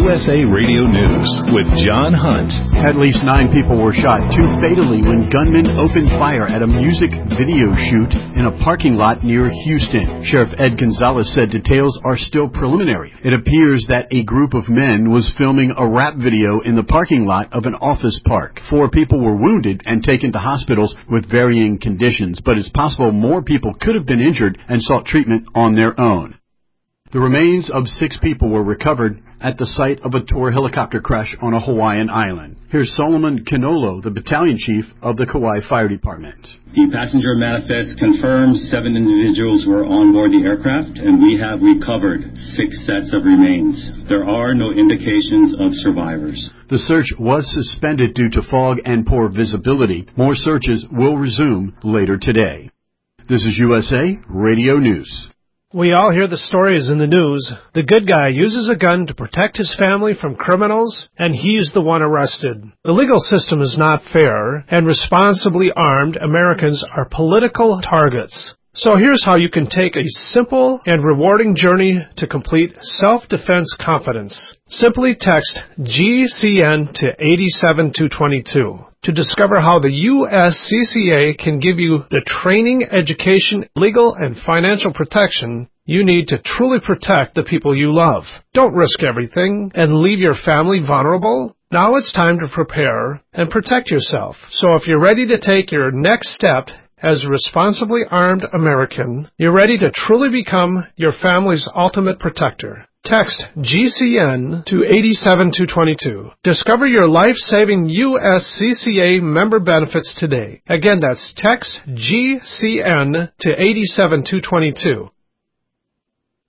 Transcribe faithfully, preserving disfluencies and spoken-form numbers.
U S A Radio News with John Hunt. At least nine people were shot, two fatally, when gunmen opened fire at a music video shoot in a parking lot near Houston. Sheriff Ed Gonzalez said details are still preliminary. It appears that a group of men was filming a rap video in the parking lot of an office park. Four people were wounded and taken to hospitals with varying conditions, but it's possible more people could have been injured and sought treatment on their own. The remains of six people were recovered at the site of a tour helicopter crash on a Hawaiian island. Here's Solomon Canolo, the battalion chief of the Kauai Fire Department. The passenger manifest confirms seven individuals were on board the aircraft, and we have recovered six sets of remains. There are no indications of survivors. The search was suspended due to fog and poor visibility. More searches will resume later today. This is U S A Radio News. We all hear the stories in the news. The good guy uses a gun to protect his family from criminals, and he's the one arrested. The legal system is not fair, and responsibly armed Americans are political targets. So here's how you can take a simple and rewarding journey to complete self-defense confidence. Simply text G C N to eight seven two two two. To discover how the U S C C A can give you the training, education, legal, and financial protection you need to truly protect the people you love. Don't risk everything and leave your family vulnerable. Now it's time to prepare and protect yourself. So if you're ready to take your next step as a responsibly armed American, you're ready to truly become your family's ultimate protector. Text G C N to eight seven two two two. Discover your life-saving U S C C A member benefits today. Again, that's text G C N to eight seven two two two.